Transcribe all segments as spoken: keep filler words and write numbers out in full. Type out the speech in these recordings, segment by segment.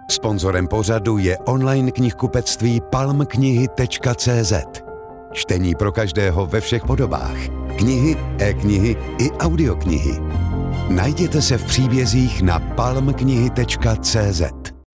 Sponzorem pořadu je online knihkupectví palm knihy tečka cé zet. Čtení pro každého ve všech podobách. Knihy, e-knihy i audioknihy. Najděte se v příbězích na palm knihy tečka cé zet.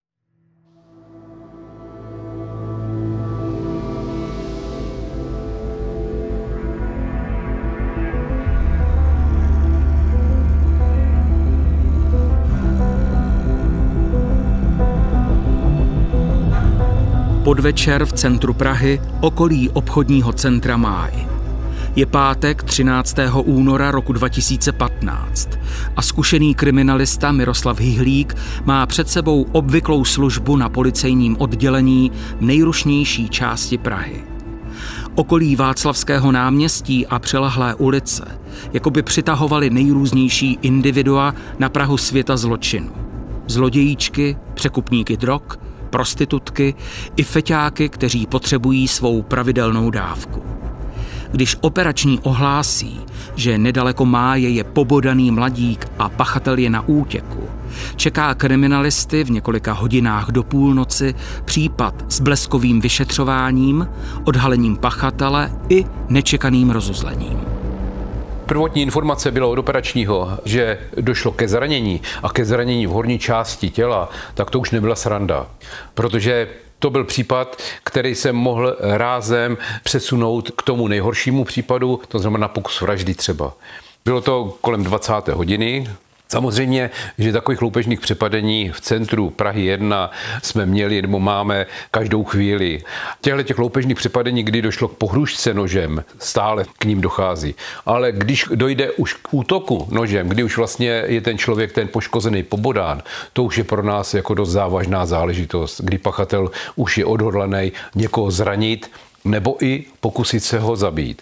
Podvečer v centru Prahy, okolí obchodního centra Máj. Je pátek třináctého února roku dva tisíce patnáct a zkušený kriminalista Miroslav Hyhlík má před sebou obvyklou službu na policejním oddělení v nejrušnější části Prahy. Okolí Václavského náměstí a přilehlé ulice jakoby přitahovaly nejrůznější individua na prahu světa zločinu. Zlodějíčky, překupníky drog, prostitutky i feťáky, kteří potřebují svou pravidelnou dávku. Když operační ohlásí, že nedaleko Máje je pobodaný mladík a pachatel je na útěku, čeká kriminalisty v několika hodinách do půlnoci případ s bleskovým vyšetřováním, odhalením pachatele i nečekaným rozuzlením. Prvotní informace byla od operačního, že došlo ke zranění a ke zranění v horní části těla, tak to už nebyla sranda, protože to byl případ, který se mohl rázem přesunout k tomu nejhoršímu případu, to znamená pokus vraždy třeba. Bylo to kolem dvacáté hodiny. Samozřejmě, že takových loupežných přepadení v centru Prahy jedna jsme měli nebo máme každou chvíli. Těchto těch loupežných přepadení, kdy došlo k pohrůžce nožem, stále k ním dochází. Ale když dojde už k útoku nožem, kdy už vlastně je ten člověk, ten poškozený, pobodán, to už je pro nás jako dost závažná záležitost, kdy pachatel už je odhodlaný někoho zranit nebo i pokusit se ho zabít.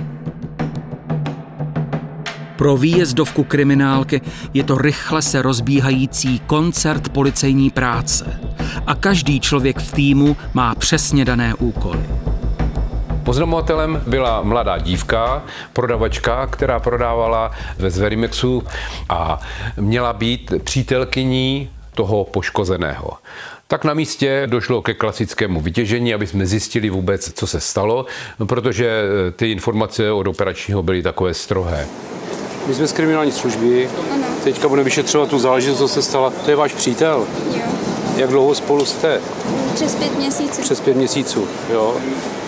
Pro výjezdovku kriminálky je to rychle se rozbíhající koncert policejní práce. A každý člověk v týmu má přesně dané úkoly. Oznamovatelem byla mladá dívka, prodavačka, která prodávala ve Zverimexu a měla být přítelkyní toho poškozeného. Tak na místě došlo ke klasickému vytěžení, aby jsme zjistili vůbec, co se stalo, protože ty informace od operačního byly takové strohé. My jsme z kriminální služby, ano. Teďka budeme vyšetřovat tu záležitost, co se stala. To je váš přítel? Jo. Jak dlouho spolu jste? Přes pět měsíců. Přes pět měsíců, jo.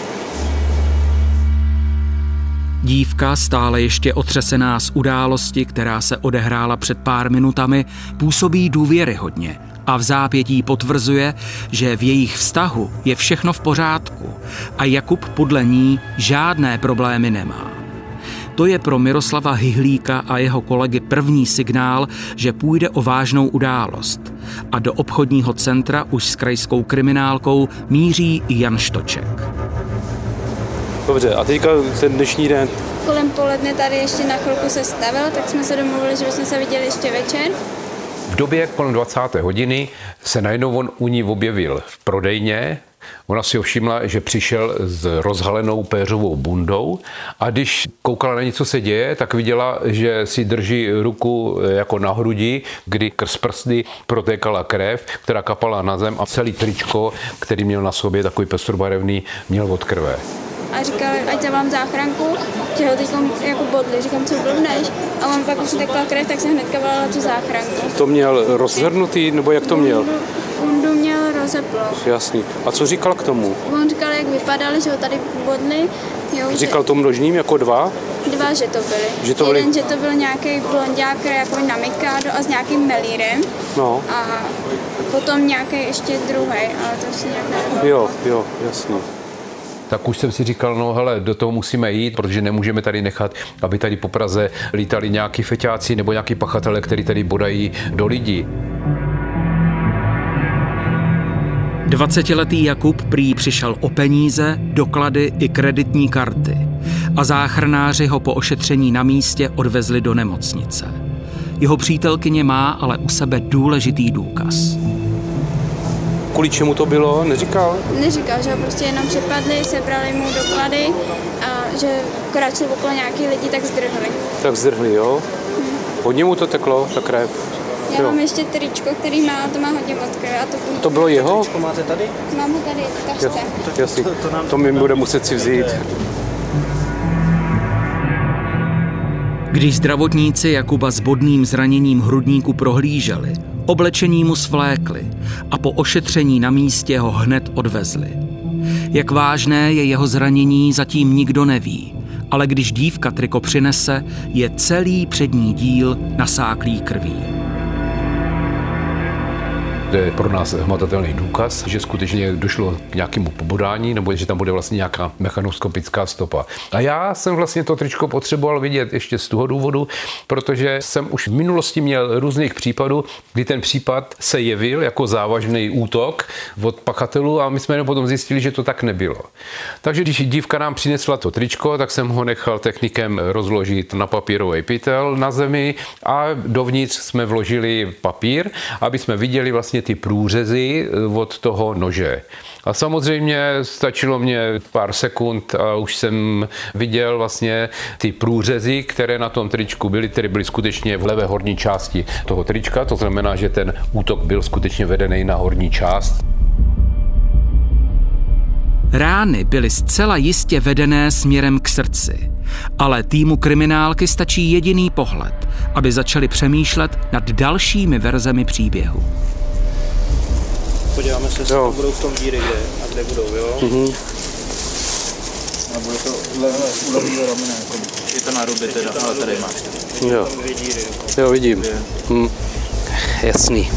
Dívka, stále ještě otřesená z události, která se odehrála před pár minutami, působí důvěryhodně a v zápětí potvrzuje, že v jejich vztahu je všechno v pořádku a Jakub podle ní žádné problémy nemá. To je pro Miroslava Hyhlíka a jeho kolegy první signál, že půjde o vážnou událost. A do obchodního centra už s krajskou kriminálkou míří i Jan Štoček. Dobře, a teďka ten dnešní den? Kolem poledne tady ještě na chvilku se stavil, tak jsme se domluvili, že bychom se viděli ještě večer. V době kolem dvacáté hodiny se najednou on u ní objevil v prodejně. Ona si všimla, že přišel s rozhalenou péřovou bundou a když koukala na něco se děje, tak viděla, že si drží ruku jako na hrudi, kdy krz prsty protékala krev, která kapala na zem a celý tričko, který měl na sobě takový pestrobarevný, měl od krve. A říkal, ať zavolám záchranku, že ho teď jako bodli. Říkám, co blbneš? A on pak už tekla krev, tak se hnedka volala tu záchranku. To měl rozhrnutý, nebo jak to měl? Bundu měl rozeplo. Jasný. A co říkal k tomu? On říkal, jak vypadali, že ho tady bodli. Jo, říkal že... to množným jako dva? Dva, že to byly. Že to byly... Jeden, že to byl nějaký blonďák, jako na Mikado a s nějakým melírem. No. A potom nějaký ještě druhý, ale to si nějak nevím. Jo, jo, jasný. Tak už jsem si říkal, no hele, do toho musíme jít, protože nemůžeme tady nechat, aby tady po Praze lítali nějaký feťáci nebo nějaký pachatele, který tady bodají do lidí. dvacetiletý Jakub prý přišel o peníze, doklady i kreditní karty a záchranáři ho po ošetření na místě odvezli do nemocnice. Jeho přítelkyně má ale u sebe důležitý důkaz. Kvůli čemu to bylo, neříkal? Neříkal, že ho prostě jenom přepadli, sebrali mu doklady a že akorát se okolo nějaký lidi tak zdrhli. Tak zdrhli, jo? Hmm. Hodně mu to teklo, ta krev? Já jo. mám ještě tričko, který má, to má hodně moc krve. A to, to bylo jeho? Tričko máte tady? Mám ho tady, tašce. Jasně, to, to, to mi bude muset si vzít. Když zdravotníci Jakuba s bodným zraněním hrudníku prohlíželi, oblečení mu svlékli a po ošetření na místě ho hned odvezli. Jak vážné je jeho zranění, zatím nikdo neví, ale když dívka triko přinese, je celý přední díl nasáklý krví. To je pro nás hmatatelný důkaz, že skutečně došlo k nějakému pobodání, nebo že tam bude vlastně nějaká mechanoskopická stopa. A já jsem vlastně to tričko potřeboval vidět ještě z toho důvodu, protože jsem už v minulosti měl různých případů, kdy ten případ se jevil jako závažný útok od pachatelů a my jsme potom zjistili, že to tak nebylo. Takže když dívka nám přinesla to tričko, tak jsem ho nechal technikem rozložit na papírový pytel na zemi a dovnitř jsme vložili papír, aby jsme viděli vlastně ty průřezy od toho nože. A samozřejmě stačilo mě pár sekund a už jsem viděl vlastně ty průřezy, které na tom tričku byly, které byly skutečně v levé horní části toho trička. To znamená, že ten útok byl skutečně vedený na horní část. Rány byly zcela jistě vedené směrem k srdci, ale týmu kriminálky stačí jediný pohled, aby začali přemýšlet nad dalšími verzemi příběhu. Podíváme se, jestli budou v tom díry, kde a kde budou, jo? Mm-hmm. A bude to u levého ramene, je to na ruby teda, ale tady máš. Jo, dvě díry, jo vidím. Hm. Jasný.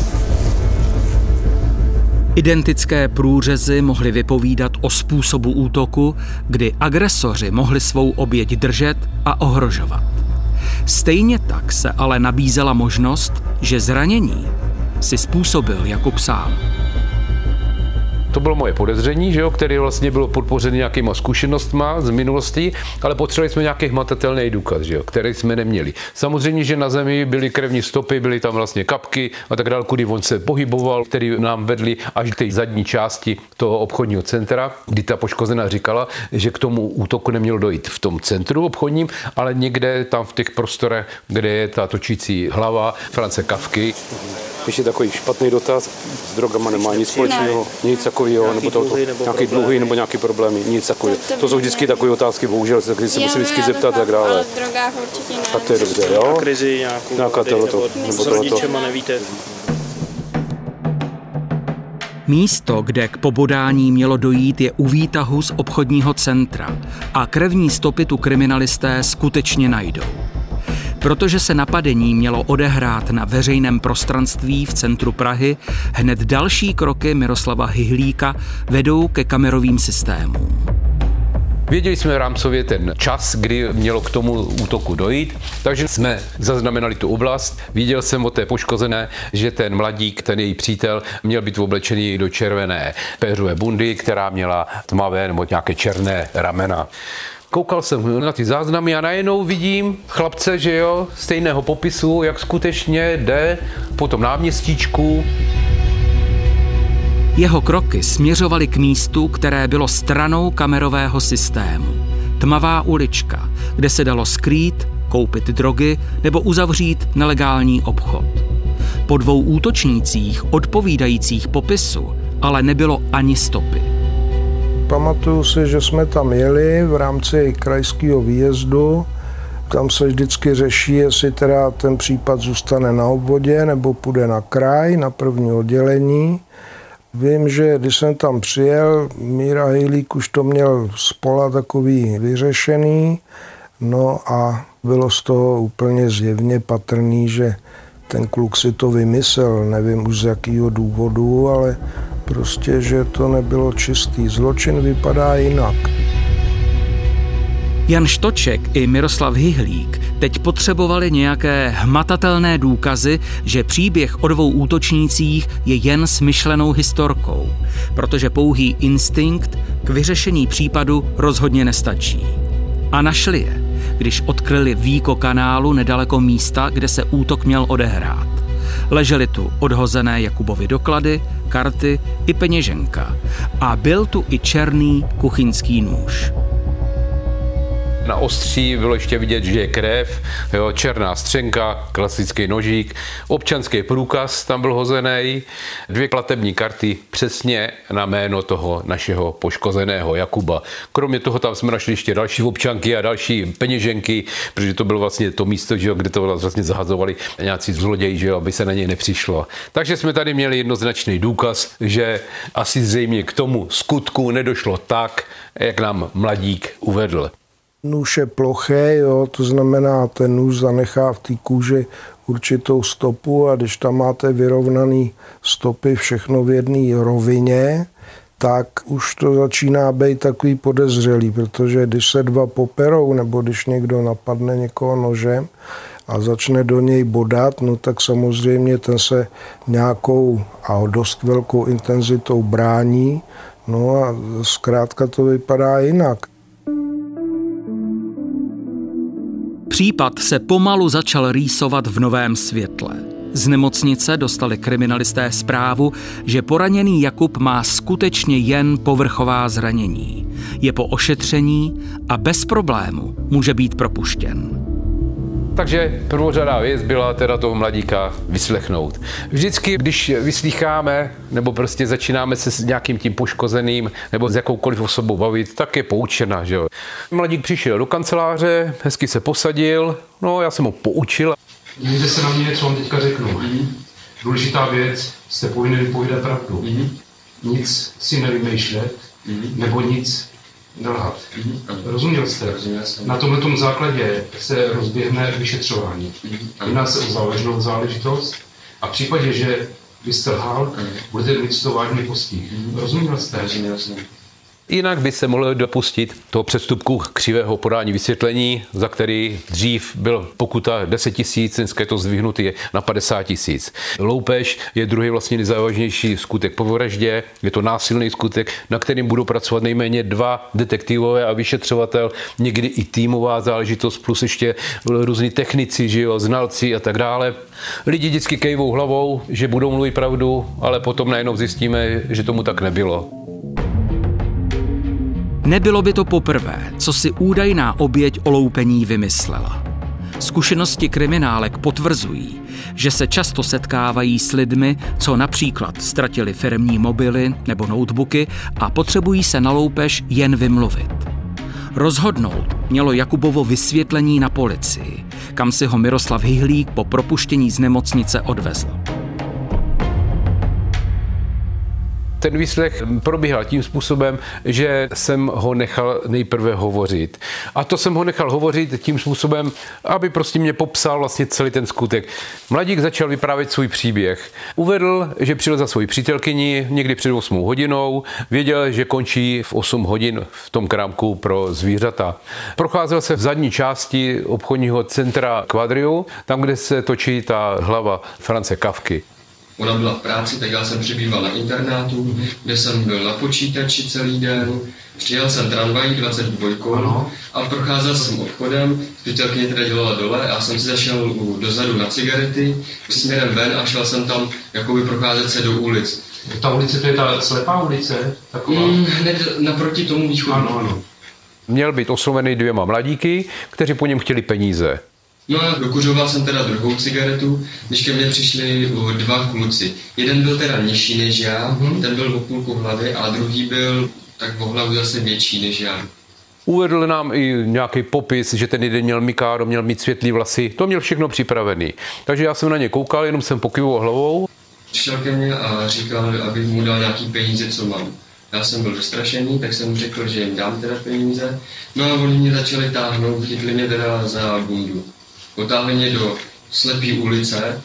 Identické průřezy mohly vypovídat o způsobu útoku, kdy agresoři mohli svou oběť držet a ohrožovat. Stejně tak se ale nabízela možnost, že zranění si způsobil Jakub sám. To bylo moje podezření, že jo, které vlastně bylo podpořené nějakýma zkušenostma z minulosti, ale potřebovali jsme nějaký hmatatelný důkaz, že jo, který jsme neměli. Samozřejmě, že na zemi byly krevní stopy, byly tam vlastně kapky a tak dále, kudy on se pohyboval, který nám vedli až k té zadní části toho obchodního centra, kdy ta poškozená říkala, že k tomu útoku nemělo dojít v tom centru obchodním, ale někde tam v těch prostorech, kde je ta točící hlava Franze Kafky. Ještě takový špatný dotaz, s drogama nemá nic společného, nic takového, nebo to, to, nějaký dluhy nebo nějaký problémy, nic takového. To jsou vždycky takové otázky, bohužel, když se musím vždycky zeptat a tak dále. Ale v drogách určitě ne. Tak to je dobře, jo? Na krizi nějakou, nějaká tohleto, nebo s rodičema nevíte. Místo, kde k pobodání mělo dojít, je u výtahu z obchodního centra a krevní stopy tu kriminalisté skutečně najdou. Protože se napadení mělo odehrát na veřejném prostranství v centru Prahy, hned další kroky Miroslava Hyhlíka vedou ke kamerovým systémům. Věděli jsme rámcově ten čas, kdy mělo k tomu útoku dojít, takže jsme zaznamenali tu oblast. Viděl jsem od té poškozené, že ten mladík, ten její přítel, měl být oblečený do červené péřové bundy, která měla tmavé nebo nějaké černé ramena. Koukal jsem na ty záznamy a najednou vidím chlapce, že jo, stejného popisu, jak skutečně jde po tom náměstíčku. Jeho kroky směřovaly k místu, které bylo stranou kamerového systému. Tmavá ulička, kde se dalo skrýt, koupit drogy nebo uzavřít nelegální obchod. Po dvou útočnících odpovídajících popisu ale nebylo ani stopy. Pamatuju si, že jsme tam jeli v rámci krajského výjezdu. Tam se vždycky řeší, jestli teda ten případ zůstane na obvodě nebo půjde na kraj, na první oddělení. Vím, že když jsem tam přijel, Míra Hyhlík už to měl spola takový vyřešený, no a bylo z toho úplně zjevně patrný, že ten kluk si to vymyslel, nevím už z jakého důvodu, ale prostě, že to nebylo čistý. Zločin vypadá jinak. Jan Štoček i Miroslav Hyhlík teď potřebovali nějaké hmatatelné důkazy, že příběh o dvou útočnících je jen smyšlenou historkou, protože pouhý instinkt k vyřešení případu rozhodně nestačí. A našli je, když odkryli víko kanálu nedaleko místa, kde se útok měl odehrát. Ležely tu odhozené Jakubovy doklady, karty i peněženka a byl tu i černý kuchyňský nůž. Na ostří bylo ještě vidět, že je krev, jo, černá střenka, klasický nožík, občanský průkaz tam byl hozený, dvě platební karty přesně na jméno toho našeho poškozeného Jakuba. Kromě toho tam jsme našli ještě další občanky a další peněženky, protože to bylo vlastně to místo, že jo, kde to vlastně zahazovali nějací zloději, že jo, aby se na něj nepřišlo. Takže jsme tady měli jednoznačný důkaz, že asi zřejmě k tomu skutku nedošlo tak, jak nám mladík uvedl. Nůž je ploché, jo, to znamená, ten nůž zanechá v té kůži určitou stopu a když tam máte vyrovnaný stopy všechno v jedné rovině, tak už to začíná být takový podezřelý, protože když se dva poperou nebo když někdo napadne někoho nožem a začne do něj bodat, no tak samozřejmě ten se nějakou a dost velkou intenzitou brání, no a zkrátka to vypadá jinak. Případ se pomalu začal rýsovat v novém světle. Z nemocnice dostali kriminalisté zprávu, že poraněný Jakub má skutečně jen povrchová zranění. Je po ošetření a bez problému může být propuštěn. Takže prvořadá věc byla teda toho mladíka vyslechnout. Vždycky, když vyslýcháme nebo prostě začínáme se s nějakým tím poškozeným nebo s jakoukoliv osobou bavit, tak je poučena, že jo. Mladík přišel do kanceláře, hezky se posadil, no já jsem ho poučil. Dívejte se na mě, něco vám teďka řeknu. Mm-hmm. Důležitá věc, jste povinni vypovídat pravdu. Mm-hmm. Nic si nevymýšlet, mm-hmm. nebo nic nelhat. Mm-hmm. Rozuměl jste? Rozuměl jsem. Na tomhletom základě se rozběhne vyšetřování. Mm-hmm. Jedná se o závažnou záležitost a v případě, že byste lhal, mm-hmm. budete mít z toho vážný postih. Mm-hmm. Rozuměl jste? Rozuměl jsem. Jinak by se mohlo dopustit toho přestupku křivého podání vysvětlení, za který dřív byl pokuta deset tisíc, dneska je to zdvihnutý na padesát tisíc. Loupež je druhý vlastně nejzávažnější skutek po vraždě, je to násilný skutek, na kterým budou pracovat nejméně dva detektivové a vyšetřovatel, někdy i týmová záležitost, plus ještě různí technici, že jo, znalci a tak dále. Lidi vždycky kejvou hlavou, že budou mluvit pravdu, ale potom najednou zjistíme, že tomu tak nebylo. Nebylo by to poprvé, co si údajná oběť oloupení vymyslela. Zkušenosti kriminálek potvrzují, že se často setkávají s lidmi, co například ztratili firemní mobily nebo notebooky a potřebují se na loupež jen vymluvit. Rozhodnout mělo Jakubovo vysvětlení na policii, kam si ho Miroslav Hyhlík po propuštění z nemocnice odvezl. Ten výslech probíhal tím způsobem, že jsem ho nechal nejprve hovořit. A to jsem ho nechal hovořit tím způsobem, aby prostě mě popsal vlastně celý ten skutek. Mladík začal vyprávět svůj příběh. Uvedl, že přijel za svoji přítelkyni někdy před osmou hodinou, věděl, že končí v osm hodin v tom krámku pro zvířata. Procházel se v zadní části obchodního centra Quadriu, tam, kde se točí ta hlava Franze Kafky. Ona byla v práci, tak já jsem přibýval na internátu, kde jsem byl na počítači celý den. Přijel jsem tramvají dvacet dva a procházel jsem obchodem, přítelkyně teda dělala dole a já jsem si zašel dozadu na cigarety, směrem ven a šel jsem tam jakoby procházet se do ulic. Ta ulice, to je ta slepá ulice? Taková? Mm, hned naproti tomu východu. Ano, ano. Měl být oslovený dvěma mladíky, kteří po něm chtěli peníze. No a dokuřoval jsem teda druhou cigaretu, když ke mně přišli dva kluci. Jeden byl teda nižší než já, mm-hmm. ten byl o půlku hlavy a druhý byl tak o hlavu zase větší než já. Uvedl nám i nějaký popis, že ten jeden měl mikádo, měl mít světlý vlasy, to měl všechno připravený. Takže já jsem na ně koukal, jenom jsem pokyvoval hlavou. Přišel ke mně a říkal, abych mu dal nějaký peníze, co mám. Já jsem byl vystrašený, tak jsem mu řekl, že jim dám teda peníze. No a oni mě začali táhnout, chytli mě teda za bundu. Potáhli mě do slepý ulice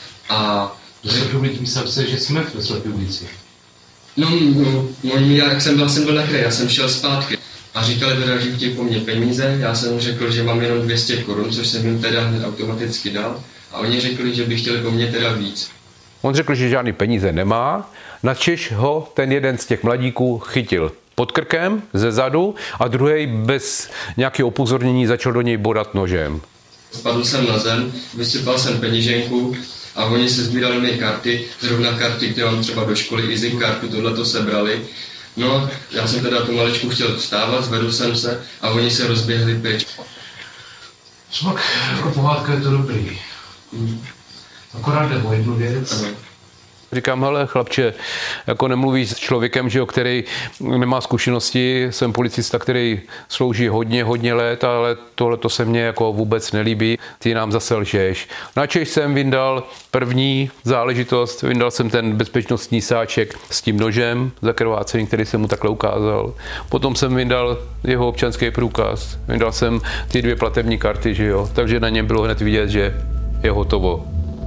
a... Do slepý ulici, myslím se, že jsme v slepý ulici. No, no, no jak jsem byl, jsem byl na kraji, já jsem šel zpátky. A říkali teda, že chtějí po mně peníze, já jsem řekl, že mám jenom dvě stě korun, což jsem jim teda hned automaticky dal. A oni řekli, že by chtěli po mně teda víc. On řekl, že žádný peníze nemá, načež ho ten jeden z těch mladíků chytil pod krkem, ze zadu a druhý bez nějakého upozornění začal do něj bodat nožem. Spadl jsem na zem, vysypal jsem peněženku a oni se sbírali mé karty, zrovna karty, které mám třeba do školy, easy kartu, tohle to sebrali No, já jsem teda pomaličku chtěl vstávat, zvedl jsem se a oni se rozběhli pryč. Pak jako pohádka je to dobrý. Akorát jde o jednu věc. Ano. Říkám, hele chlapče, jako nemluvíš s člověkem, že jo, který nemá zkušenosti, jsem policista, který slouží hodně, hodně let, ale tohle to se mně jako vůbec nelíbí, ty nám zase lžeš. Načež jsem vyndal první záležitost, vyndal jsem ten bezpečnostní sáček s tím nožem zakrvácený, který jsem mu takhle ukázal. Potom jsem vyndal jeho občanský průkaz, vyndal jsem ty dvě platební karty, že jo, takže na něm bylo hned vidět, že je hotovo.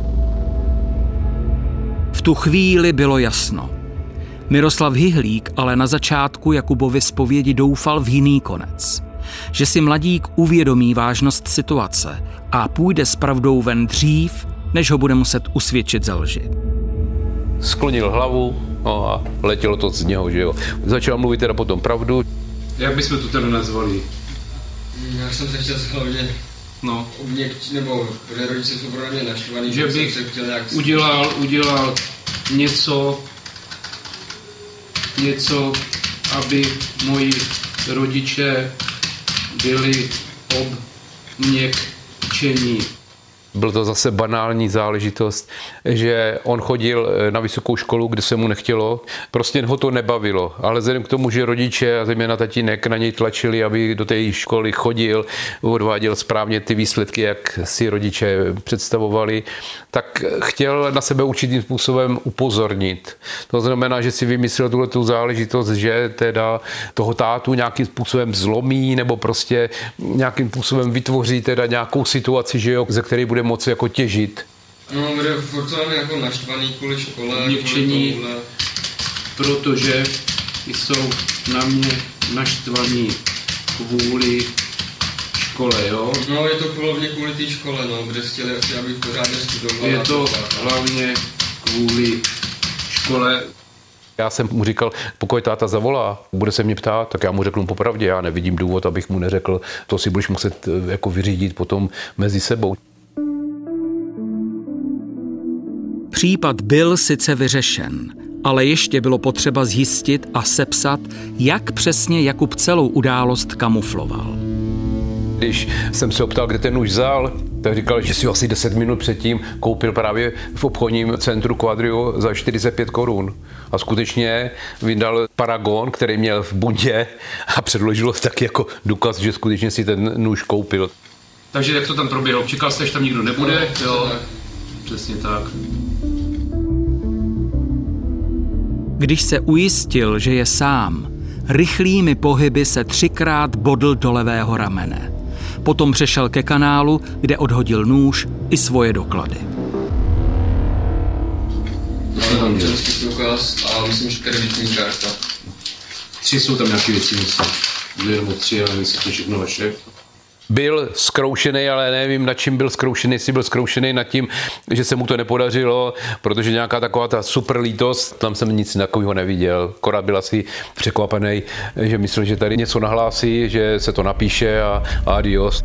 V tu chvíli bylo jasno. Miroslav Hyhlík ale na začátku Jakubovy zpovědi doufal v jiný konec. Že si mladík uvědomí vážnost situace a půjde s pravdou ven dřív, než ho bude muset usvědčit ze lži. Sklonil hlavu, no a letělo to z něho, že jo. Začal mluvit teda potom pravdu. Jak bychom to teda nazvali? Já jsem se chtěl hlavně no. objekt, nebo že rodiče jsou pro mě naštvaný, že bych se chtěl nějak... udělal, udělal něco, něco, aby moji rodiče byli obměkčení. Byl to zase banální záležitost, že on chodil na vysokou školu, kde se mu nechtělo. Prostě ho to nebavilo, ale vzhledem k tomu, že rodiče a zejména tatínek na něj tlačili, aby do té školy chodil, odváděl správně ty výsledky, jak si rodiče představovali, tak chtěl na sebe určitým způsobem upozornit. To znamená, že si vymyslel tuhletu záležitost, že teda toho tátu nějakým způsobem zlomí nebo prostě nějakým způsobem vytvoří teda nějakou situaci, že jo, ze které bude moci jako těžit. No, bude furt jako naštvaný kvůli škole, Měkčení, kvůli protože jsou na mě naštvaní kvůli škole, jo? No, je to hlavně kvůli té škole, no, kde chtěli, abych pořádně studoval. Je to hlavně kvůli škole. Já jsem mu říkal, pokud táta zavolá, bude se mě ptát, tak já mu řeknu popravdě, já nevidím důvod, abych mu neřekl, to si budeš muset jako vyřídit potom mezi sebou. Případ byl sice vyřešen, ale ještě bylo potřeba zjistit a sepsat, jak přesně Jakub celou událost kamufloval. Když jsem se optal, kde ten nůž vzal, tak říkal, že si ho asi deset minut předtím koupil právě v obchodním centru Quadrio za čtyřicet pět korun. A skutečně vyndal paragon, který měl v bundě a předložil tak jako důkaz, že skutečně si ten nůž koupil. Takže jak to tam proběhlo? Čekal jste, že tam nikdo nebude? No, jo, přesně tak. Když se ujistil, že je sám, rychlými pohyby se třikrát bodl do levého ramene. Potom přešel ke kanálu, kde odhodil nůž i svoje doklady. Máme tam občanský průkaz a myslím, že kreditní karta. Tři jsou tam nějaké věci, myslím. Dvě nebo tři, ale myslím, že všechno vaše. Byl zkroušený, ale nevím, nad čím byl zkroušený, jestli byl zkroušený nad tím, že se mu to nepodařilo, protože nějaká taková ta super lítost, tam jsem nic takového neviděl. Akorát byl asi překvapený, že myslel, že tady něco nahlásí, že se to napíše a, a adios.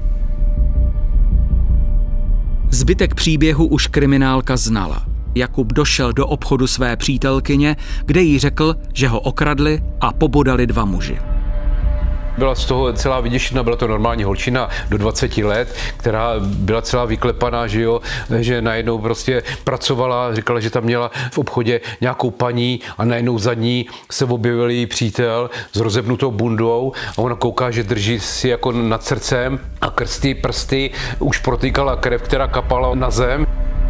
Zbytek příběhu už kriminálka znala. Jakub došel do obchodu své přítelkyně, kde jí řekl, že ho okradli a pobodali dva muži. Byla z toho celá vyděšená, byla to normální holčina do dvaceti let, která byla celá vyklepaná, že jo, že najednou prostě pracovala, říkala, že tam měla v obchodě nějakou paní a najednou za ní se objevil její přítel s rozebnutou bundou a ona kouká, že drží si jako nad srdcem a krsty, prsty, už protýkala krev, která kapala na zem.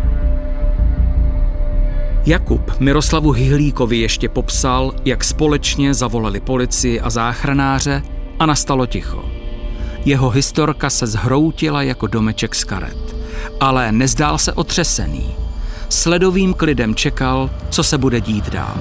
Jakub Miroslavu Hyhlíkovi ještě popsal, jak společně zavolali policii a záchranáře a nastalo ticho. Jeho historka se zhroutila jako domeček z karet, ale nezdál se otřesený. S ledovým klidem čekal, co se bude dít dál.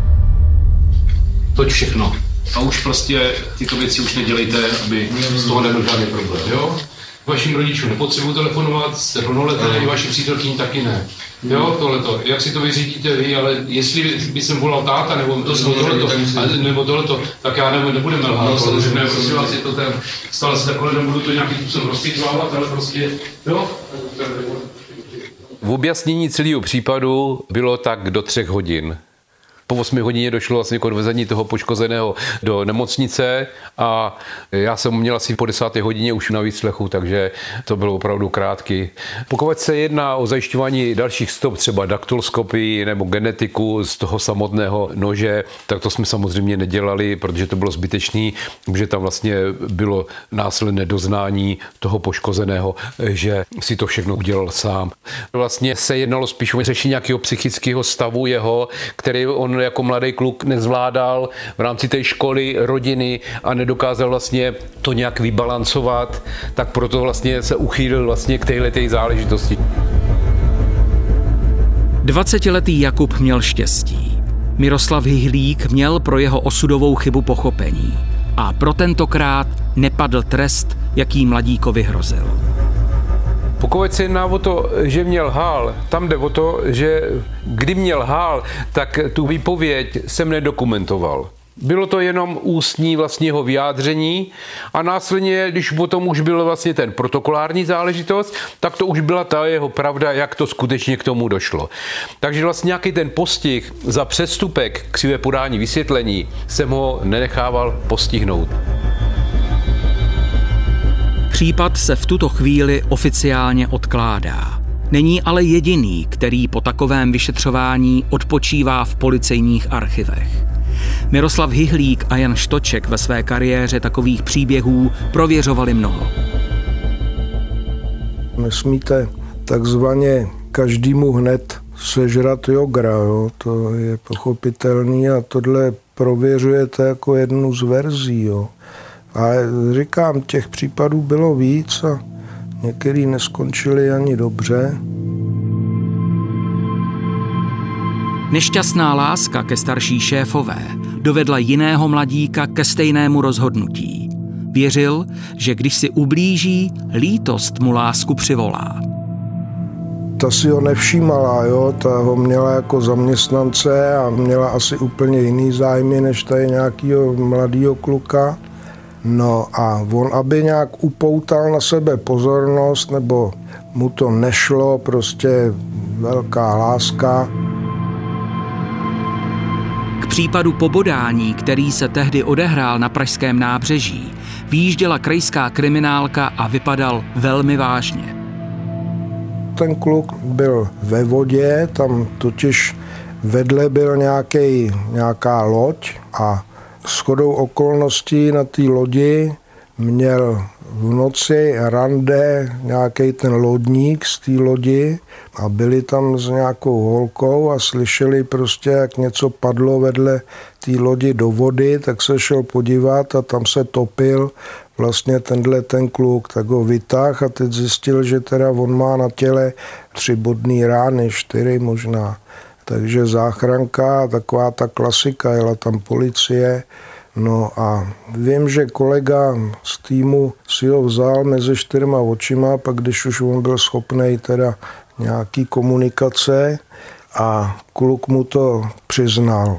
Toť všechno. A už prostě tyto věci už nedělejte, aby z toho nebyl žádný problém, jo? Vašim rodičům nepotřebuji telefonovat, jste plnoleté, vaši přítelkyni taky ne. Jo, tohleto. Jak si to vyřídíte vy, ale jestli by jsem volal táta nebo to tohleto, nebo tohleto, tak já nebo nebudeme lhát, protože ne, prosím vás, je to ten, stále se takhle nebudu to nějakým způsobem rozpitvávat, ale prostě, jo. V objasnění celého případu bylo tak do třech hodin. Po osmi hodině došlo vlastně k odvezení toho poškozeného do nemocnice a já jsem měl asi po desáté hodině už na výslechu, takže to bylo opravdu krátký. Pokud se jedná o zajišťování dalších stop, třeba daktyloskopii nebo genetiku z toho samotného nože, tak to jsme samozřejmě nedělali, protože to bylo zbytečný, že tam vlastně bylo následné doznání toho poškozeného, že si to všechno udělal sám. Vlastně se jednalo spíš o řešení nějakého psychického stavu jeho, který on jako mladý kluk nezvládal v rámci té školy, rodiny a nedokázal vlastně to nějak vybalancovat, tak proto vlastně se uchýlil vlastně k téhleté záležitosti. dvacetiletý Jakub měl štěstí. Miroslav Hyhlík měl pro jeho osudovou chybu pochopení a pro tentokrát nepadl trest, jaký mladíkovi hrozil. Pokud se jedná o to, že měl lhal, tam jde o to, že kdy měl lhal, tak tu výpověď jsem nedokumentoval. Bylo to jenom ústní vlastně jeho vyjádření a následně, když potom už byl vlastně ten protokolární záležitost, tak to už byla ta jeho pravda, jak to skutečně k tomu došlo. Takže vlastně nějaký ten postih za přestupek křivé podání vysvětlení jsem ho nenechával postihnout. Případ se v tuto chvíli oficiálně odkládá. Není ale jediný, který po takovém vyšetřování odpočívá v policejních archivech. Miroslav Hyhlík a Jan Štoček ve své kariéře takových příběhů prověřovali mnoho. Nesmíte takzvaně každému hned sežrat jogra, jo? To je pochopitelný a tohle prověřujete jako jednu z verzí. Jo? Ale říkám, těch případů bylo víc a některý neskončili ani dobře. Nešťastná láska ke starší šéfové dovedla jiného mladíka ke stejnému rozhodnutí. Věřil, že když si ublíží, lítost mu lásku přivolá. Ta si ho nevšímala, jo? Ta ho měla jako zaměstnance a měla asi úplně jiný zájmy, než tady nějakýho mladýho kluka. No a on, aby nějak upoutal na sebe pozornost, nebo mu to nešlo, prostě velká láska. K případu pobodání, který se tehdy odehrál na pražském nábřeží, vyjížděla krajská kriminálka a vypadal velmi vážně. Ten kluk byl ve vodě, tam totiž vedle byl nějaký, nějaká loď a shodou okolností na té lodi měl v noci rande nějaký ten lodník z té lodi a byli tam s nějakou holkou a slyšeli prostě, jak něco padlo vedle té lodi do vody, tak se šel podívat a tam se topil vlastně tenhle ten kluk, tak ho vytáhl a teď zjistil, že teda on má na těle tři bodný rány, čtyři možná. Takže záchranka, taková ta klasika, jela tam policie. No a vím, že kolega z týmu si ho vzal mezi čtyřma očima, pak když už on byl schopný teda nějaký komunikace a kluk mu to přiznal.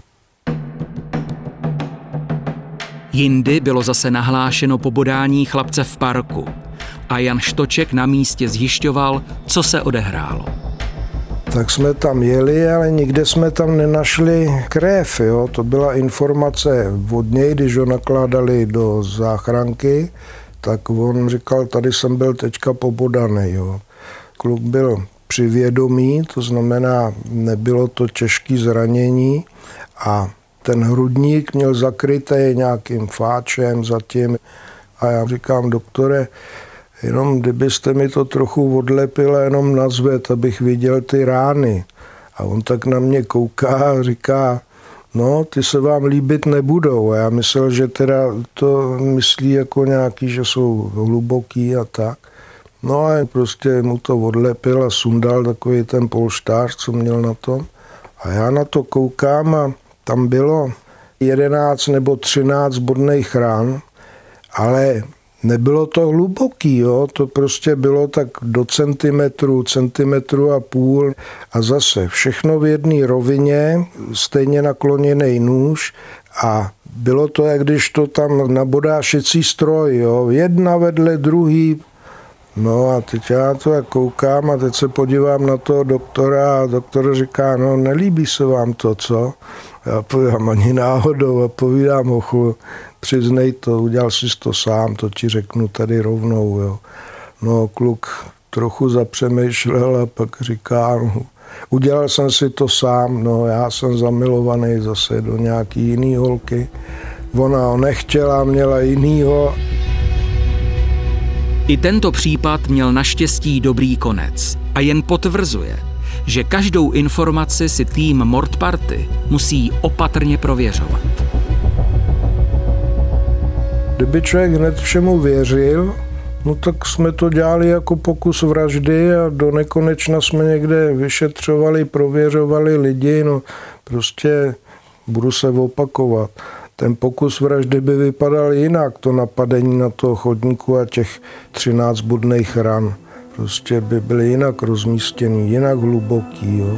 Jindy bylo zase nahlášeno pobodání chlapce v parku a Jan Štoček na místě zjišťoval, co se odehrálo. Tak jsme tam jeli, ale nikde jsme tam nenašli krev. Jo? To byla informace od něj, když ho nakládali do záchranky, tak on říkal, tady jsem byl teďka pobodaný. Jo? Kluk byl při vědomí, to znamená, nebylo to těžké zranění a ten hrudník měl zakrytý nějakým fáčem zatím. A já říkám, doktore, jenom kdybyste mi to trochu odlepil a jenom nazvet, abych viděl ty rány. A on tak na mě kouká a říká, no, ty se vám líbit nebudou. A já myslel, že teda to myslí jako nějaký, že jsou hluboký a tak. No a prostě mu to odlepil a sundal takový ten polštář, co měl na tom. A já na to koukám a tam bylo jedenáct nebo třináct bodných rán, ale nebylo to hluboký, jo? To prostě bylo tak do centimetru, centimetru a půl a zase všechno v jedné rovině, stejně nakloněný nůž a bylo to, jak když to tam nabodá šicí stroj, jo? Jedna vedle druhý. No a teď já to jak koukám a teď se podívám na toho doktora a doktor říká, no nelíbí se vám to, co? Já povídám, ani náhodou, a povídám, ochu, přiznej to, udělal jsi to sám, to ti řeknu tady rovnou, jo. No, kluk trochu zapřemýšlel a pak říká, no, udělal jsem si to sám, no, já jsem zamilovaný zase do nějaký jiný holky. Ona ho nechtěla, měla jinýho. I tento případ měl naštěstí dobrý konec a jen potvrzuje, že každou informaci si tým Mordparty musí opatrně prověřovat. Kdyby člověk hned všemu věřil, no tak jsme to dělali jako pokus vraždy a do nekonečna jsme někde vyšetřovali, prověřovali lidi, no prostě budu se opakovat. Ten pokus vraždy by vypadal jinak, to napadení na toho chodníku a těch třináct bodných ran. Prostě by byly jinak rozmístěný, jinak hluboký. Jo.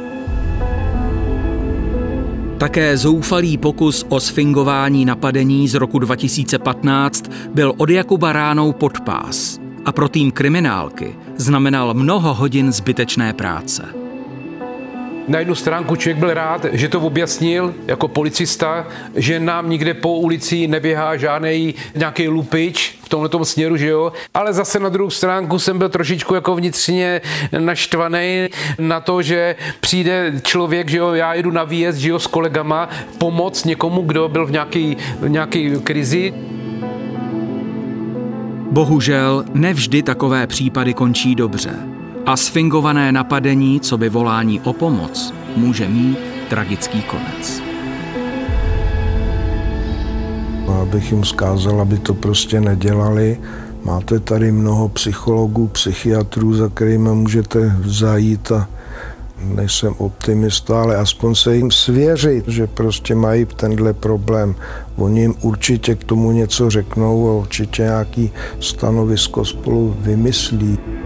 Také zoufalý pokus o sfingování napadení z roku dva tisíce patnáct byl od Jakuba ránou pod pás a pro tým kriminálky znamenal mnoho hodin zbytečné práce. Na jednu stránku člověk byl rád, že to objasnil jako policista, že nám nikde po ulici neběhá žádnej nějaký lupič v tomhletom směru, že jo. Ale zase na druhou stránku jsem byl trošičku jako vnitřně naštvaný na to, že přijde člověk, že jo, já jedu na výjezd, že jo, s kolegama, pomoct někomu, kdo byl v nějaký, v nějaký krizi. Bohužel nevždy takové případy končí dobře. A sfingované napadení, co by volání o pomoc, může mít tragický konec. Abych jim vzkázal, aby to prostě nedělali. Máte tady mnoho psychologů, psychiatrů, za kterými můžete zajít a nejsem optimista, ale aspoň se jim svěřit, že prostě mají tenhle problém. Oni jim určitě k tomu něco řeknou a určitě nějaký stanovisko spolu vymyslí.